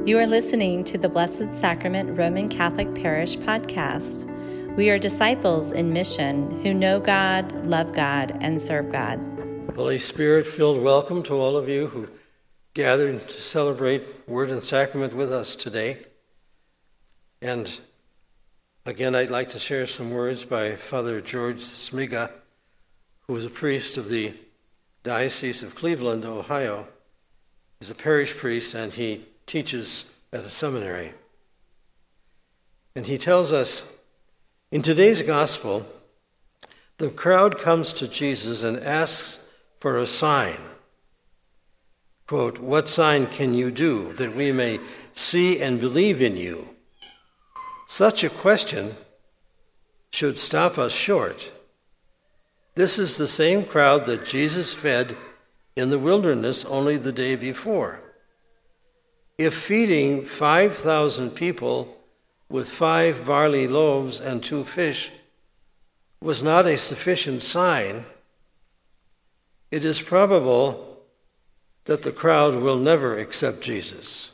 You are listening to the Blessed Sacrament Roman Catholic Parish podcast. We are disciples in mission who know God, love God, and serve God. Holy Spirit-filled welcome to all of you who gathered to celebrate Word and Sacrament with us today. And again, I'd like to share some words by Father George Smiga, who is a priest of the Diocese of Cleveland, Ohio. He's a parish priest and he teaches at a seminary. And he tells us, in today's gospel, the crowd comes to Jesus and asks for a sign. Quote, "What sign can you do that we may see and believe in you?" Such a question should stop us short. This is the same crowd that Jesus fed in the wilderness only the day before. If feeding 5,000 people with 5 barley loaves and 2 fish was not a sufficient sign, it is probable that the crowd will never accept Jesus.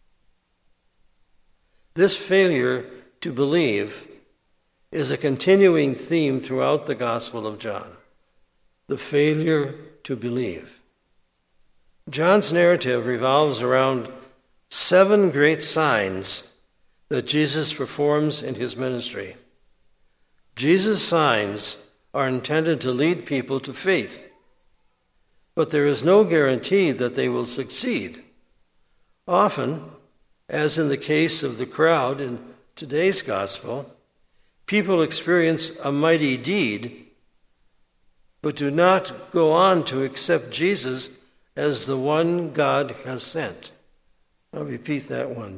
This failure to believe is a continuing theme throughout the Gospel of John. The failure to believe. John's narrative revolves around 7 great signs that Jesus performs in his ministry. Jesus' signs are intended to lead people to faith, but there is no guarantee that they will succeed. Often, as in the case of the crowd in today's gospel, people experience a mighty deed, but do not go on to accept Jesus as the one God has sent. I'll repeat that one.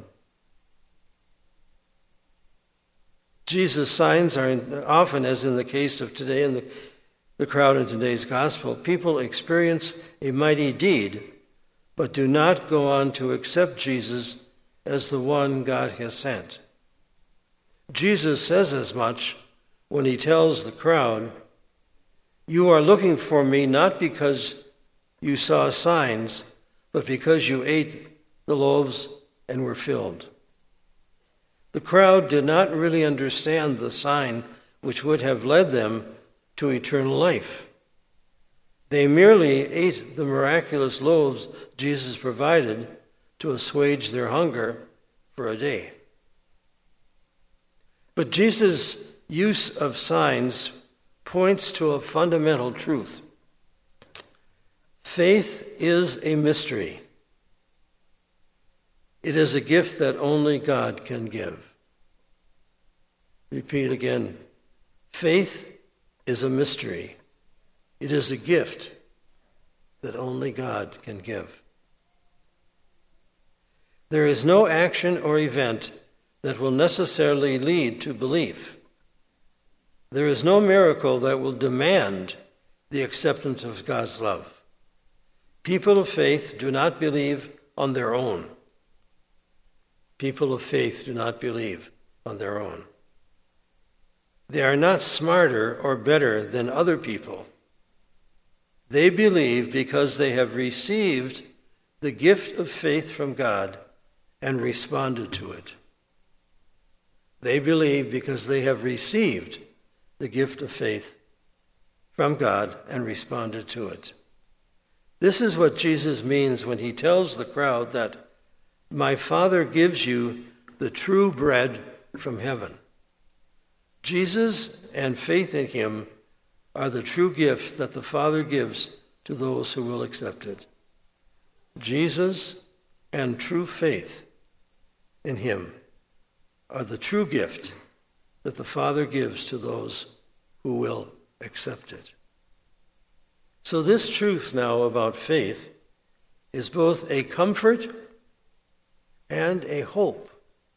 Jesus' signs are often, as in the case of today in the crowd in today's gospel, people experience a mighty deed, but do not go on to accept Jesus as the one God has sent. Jesus says as much when he tells the crowd, "You are looking for me not because you saw signs, but because you ate the loaves and were filled." The crowd did not really understand the sign which would have led them to eternal life. They merely ate the miraculous loaves Jesus provided to assuage their hunger for a day. But Jesus' use of signs points to a fundamental truth. Faith is a mystery. It is a gift that only God can give. Repeat again. Faith is a mystery. It is a gift that only God can give. There is no action or event that will necessarily lead to belief. There is no miracle that will demand the acceptance of God's love. People of faith do not believe on their own. People of faith do not believe on their own. They are not smarter or better than other people. They believe because they have received the gift of faith from God and responded to it. They believe because they have received the gift of faith from God and responded to it. This is what Jesus means when he tells the crowd that my Father gives you the true bread from heaven. Jesus and faith in him are the true gift that the Father gives to those who will accept it. Jesus and true faith in him are the true gift that the Father gives to those who will accept it. So this truth now about faith is both a comfort and a hope.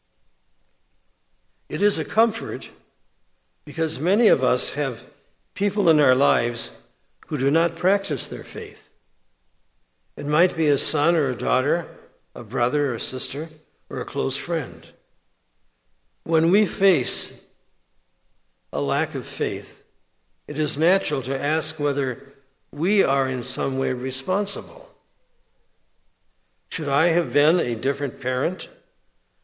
It is a comfort because many of us have people in our lives who do not practice their faith. It might be a son or a daughter, a brother or sister, or a close friend. When we face a lack of faith, it is natural to ask whether we are in some way responsible. Should I have been a different parent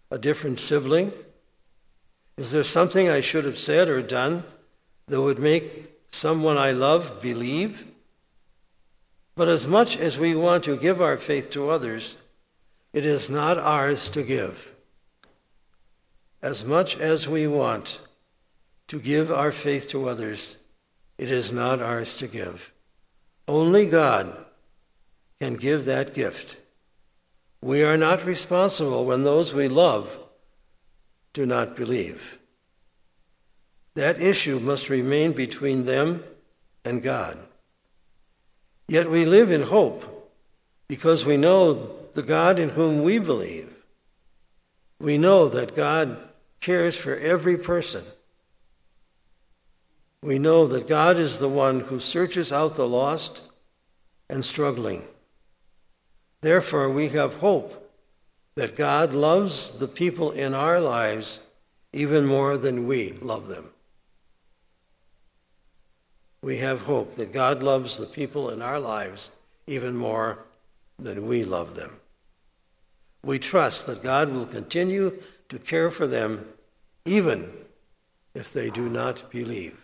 a different sibling? Is there something I should have said or done that would make someone I love believe? But as much as we want to give our faith to others, it is not ours to give. As much as we want to give our faith to others, it is not ours to give. Only God can give that gift. We are not responsible when those we love do not believe. That issue must remain between them and God. Yet we live in hope because we know the God in whom we believe. We know that God cares for every person. We know that God is the one who searches out the lost and struggling. Therefore, we have hope that God loves the people in our lives even more than we love them. We have hope that God loves the people in our lives even more than we love them. We trust that God will continue to care for them even if they do not believe.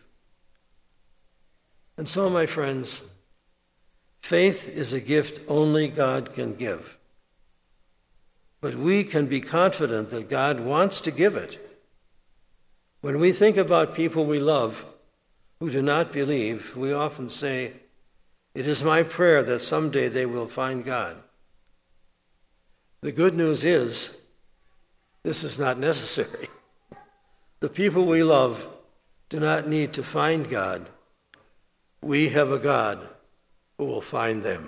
And so, my friends, faith is a gift only God can give. But we can be confident that God wants to give it. When we think about people we love who do not believe, we often say, "It is my prayer that someday they will find God." The good news is, this is not necessary. The people we love do not need to find God. We have a God who will find them.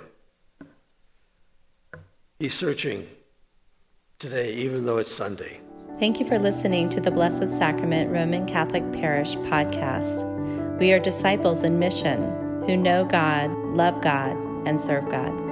He's searching today, even though it's Sunday. Thank you for listening to the Blessed Sacrament Roman Catholic Parish podcast. We are disciples in mission who know God, love God, and serve God.